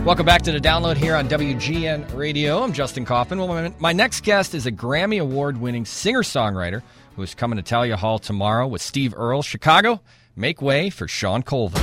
Welcome back to The Download here on WGN Radio. I'm Justin Kaufman. Well, my next guest is a Grammy Award-winning singer-songwriter who is coming to Talia Hall tomorrow with Steve Earle. Chicago, make way for Shawn Colvin.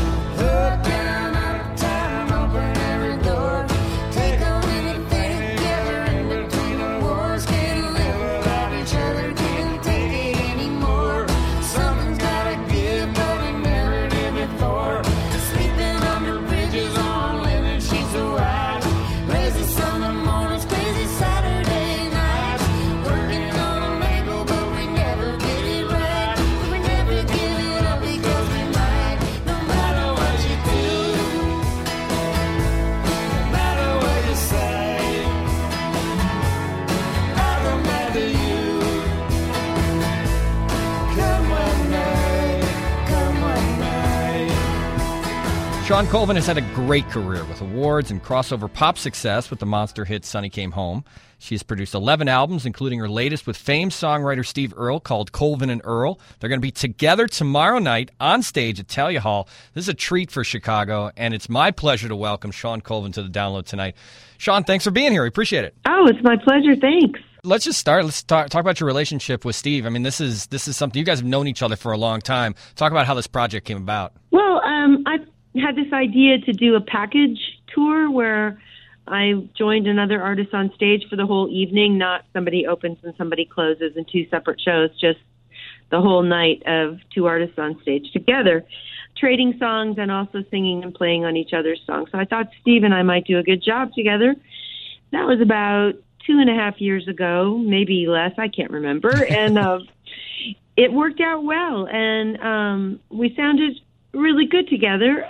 Shawn Colvin has had a great career with awards and crossover pop success with the monster hit Sonny Came Home. She has produced 11 albums, including her latest with famed songwriter Steve Earle called Colvin and Earle. They're going to be together tomorrow night on stage at Talia Hall. This is a treat for Chicago, and it's my pleasure to welcome Shawn Colvin to The Download tonight. Shawn, thanks for being here. We appreciate it. Oh, it's my pleasure. Thanks. Let's just start. Let's talk about your relationship with Steve. I mean, this is something you guys have known each other for a long time. Talk about how this project came about. Well, I had this idea to do a package tour where I joined another artist on stage for the whole evening, not somebody opens and somebody closes in two separate shows, just the whole night of two artists on stage together, trading songs and also singing and playing on each other's songs. So I thought Steve and I might do a good job together. That was about 2.5 years ago, maybe less, I can't remember. And it worked out well, and we sounded really good together.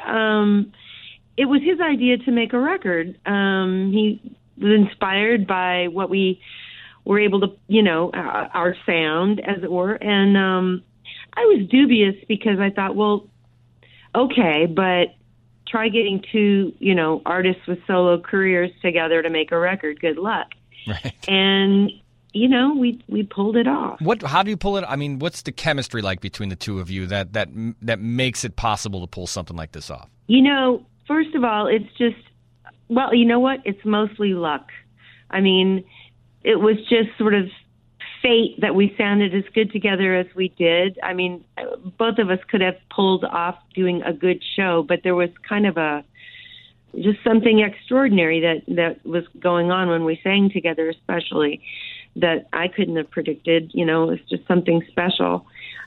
It was his idea to make a record. He was inspired by what we were able to, our sound, as it were. And I was dubious because I thought, well, okay, but try getting two, artists with solo careers together to make a record. Good luck. Right. And we pulled it off. How do you pull it? I mean, what's the chemistry like between the two of you that makes it possible to pull something like this off? First of all, it's just, well, you know what? It's mostly luck. I mean, it was just sort of fate that we sounded as good together as we did. I mean, both of us could have pulled off doing a good show, but there was kind of just something extraordinary that was going on when we sang together, especially, that I couldn't have predicted. It was just something special.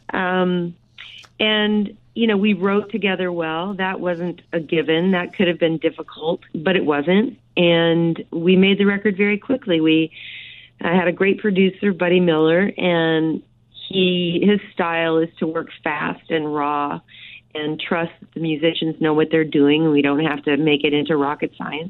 And, we wrote together well. That wasn't a given. That could have been difficult, but it wasn't. And we made the record very quickly. I had a great producer, Buddy Miller, and his style is to work fast and raw and trust that the musicians know what they're doing, and we don't have to make it into rocket science,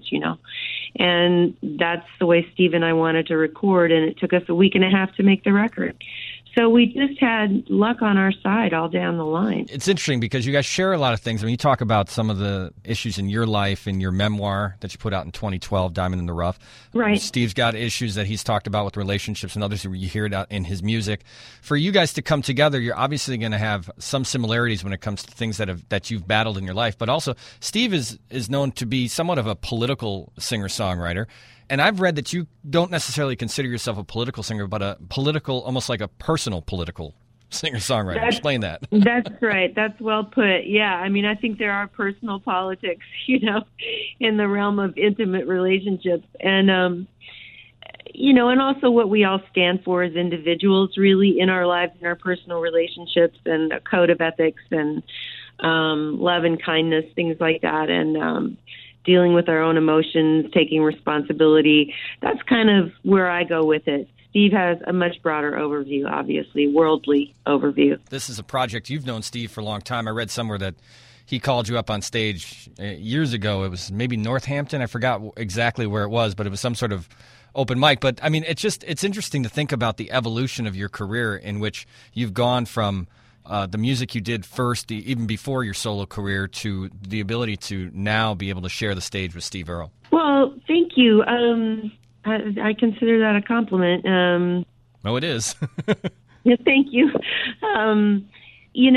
And that's the way Steve and I wanted to record, and it took us a week and a half to make the record. So we just had luck on our side all down the line. It's interesting because you guys share a lot of things. I mean, you talk about some of the issues in your life in your memoir that you put out in 2012, Diamond in the Rough. Right. Steve's got issues that he's talked about with relationships and others. You hear it out in his music. For you guys to come together, you're obviously going to have some similarities when it comes to things that you've battled in your life. But also, Steve is known to be somewhat of a political singer-songwriter. And I've read that you don't necessarily consider yourself a political singer, but a political, almost like a personal political singer-songwriter. Explain that. That's right. That's well put. Yeah. I mean, I think there are personal politics, in the realm of intimate relationships. And, and also what we all stand for as individuals, really, in our lives, in our personal relationships, and a code of ethics and love and kindness, things like that. And, dealing with our own emotions, taking responsibility. That's kind of where I go with it. Steve has a much broader overview, obviously, worldly overview. This is a project. You've known Steve for a long time. I read somewhere that he called you up on stage years ago. It was maybe Northampton. I forgot exactly where it was, but it was some sort of open mic. But, I mean, it's interesting to think about the evolution of your career in which you've gone from the music you did first, even before your solo career, to the ability to now be able to share the stage with Steve Earle. Well, thank you. I consider that a compliment. Oh, it is. Yeah, thank you.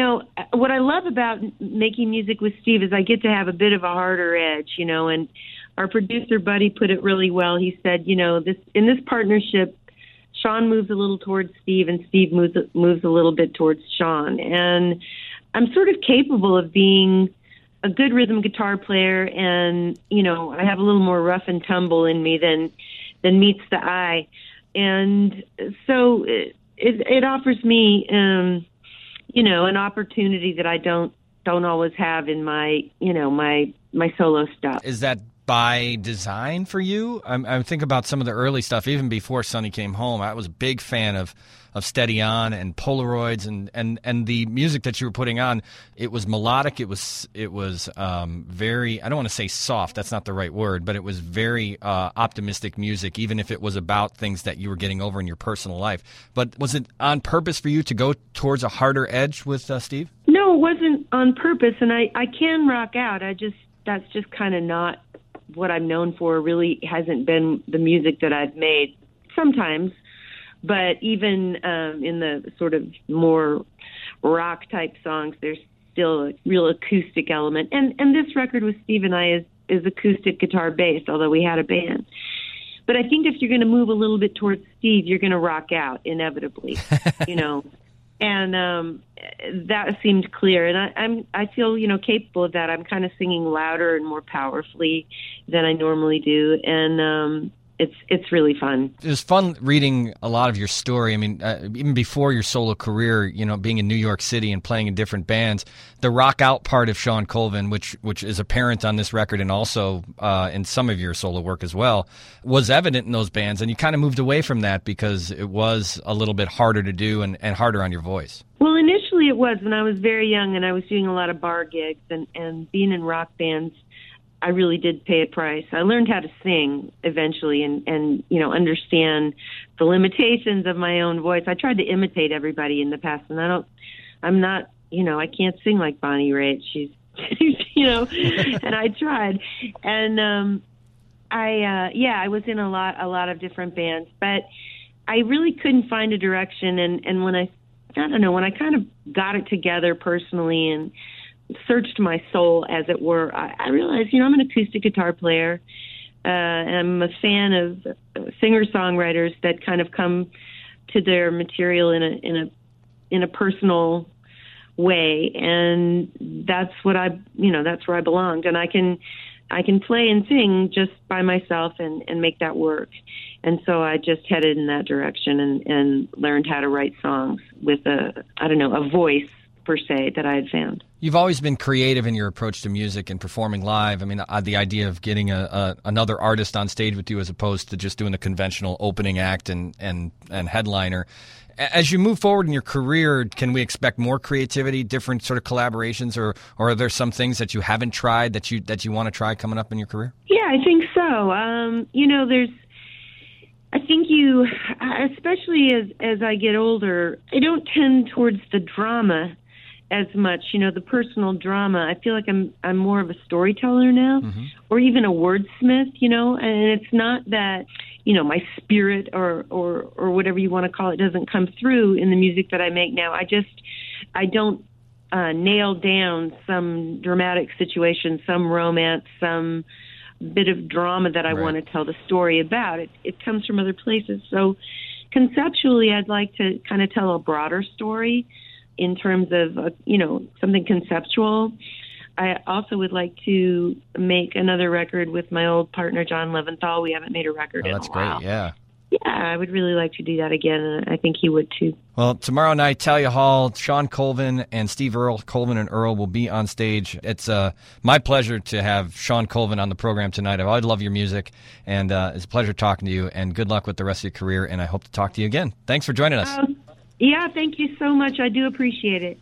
What I love about making music with Steve is I get to have a bit of a harder edge, and our producer buddy put it really well. He said, in this partnership, Sean moves a little towards Steve, and Steve moves a little bit towards Sean. And I'm sort of capable of being a good rhythm guitar player, and I have a little more rough and tumble in me than meets the eye, and so it offers me an opportunity that I don't always have in my my solo stuff. Is that by design for you? I think about some of the early stuff, even before Sonny came home. I was a big fan of Steady On and Polaroids and the music that you were putting on. It was melodic. It was very, I don't want to say soft, that's not the right word, but it was very optimistic music, even if it was about things that you were getting over in your personal life. But was it on purpose for you to go towards a harder edge with Steve? No, it wasn't on purpose, and I can rock out. That's just kind of not what I'm known for. Really hasn't been the music that I've made. Sometimes, but even in the sort of more rock type songs, there's still a real acoustic element. And this record with Steve and I is acoustic guitar based, although we had a band. But I think if you're going to move a little bit towards Steve, you're going to rock out inevitably, And that seemed clear, and I feel capable of that. I'm kind of singing louder and more powerfully than I normally do, and it's really fun. It was fun reading a lot of your story. I mean, even before your solo career, being in New York City and playing in different bands, the rock out part of Shawn Colvin, which is apparent on this record and also in some of your solo work as well, was evident in those bands, and you kind of moved away from that because it was a little bit harder to do and harder on your voice. Well, initially it was when I was very young and I was doing a lot of bar gigs and being in rock bands. I really did pay a price. I learned how to sing eventually and understand the limitations of my own voice. I tried to imitate everybody in the past, and I can't sing like Bonnie Raitt. She's, and I tried. And I was in a lot of different bands, but I really couldn't find a direction. And when I kind of got it together personally and searched my soul, as it were, I realized, I'm an acoustic guitar player, and I'm a fan of singer-songwriters that kind of come to their material in a personal way, and that's where I belonged. And I can play and sing just by myself and make that work. And so I just headed in that direction and learned how to write songs with a voice per se that I had found. You've always been creative in your approach to music and performing live. I mean, the idea of getting another artist on stage with you as opposed to just doing the conventional opening act and headliner. As you move forward in your career, can we expect more creativity, different sort of collaborations, or are there some things that you haven't tried that you want to try coming up in your career? Yeah, I think so. I think especially as I get older, I don't tend towards the drama as much, the personal drama. I feel like I'm more of a storyteller now, or even a wordsmith, and it's not that, my spirit or whatever you want to call it doesn't come through in the music that I make now. I don't nail down some dramatic situation, some romance, some bit of drama that I want to tell the story about. It comes from other places. So conceptually, I'd like to kind of tell a broader story in terms of, something conceptual. I also would like to make another record with my old partner, John Leventhal. We haven't made a record in a while. That's great, yeah. Yeah, I would really like to do that again, and I think he would too. Well, tomorrow night, Thalia Hall, Shawn Colvin, and Steve Earle, Colvin and Earle, will be on stage. It's my pleasure to have Shawn Colvin on the program tonight. I always love your music, and it's a pleasure talking to you, and good luck with the rest of your career, and I hope to talk to you again. Thanks for joining us. Yeah, thank you so much. I do appreciate it.